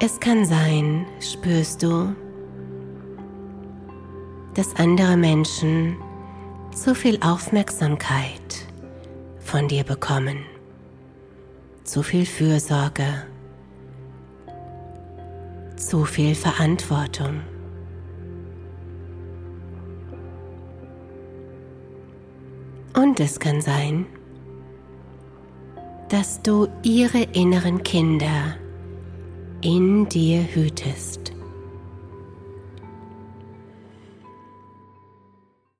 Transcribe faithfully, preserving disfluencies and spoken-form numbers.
Es kann sein, spürst du, dass andere Menschen zu viel Aufmerksamkeit von dir bekommen, zu viel Fürsorge, zu viel Verantwortung. Und es kann sein, dass du ihre inneren Kinder in dir hütest.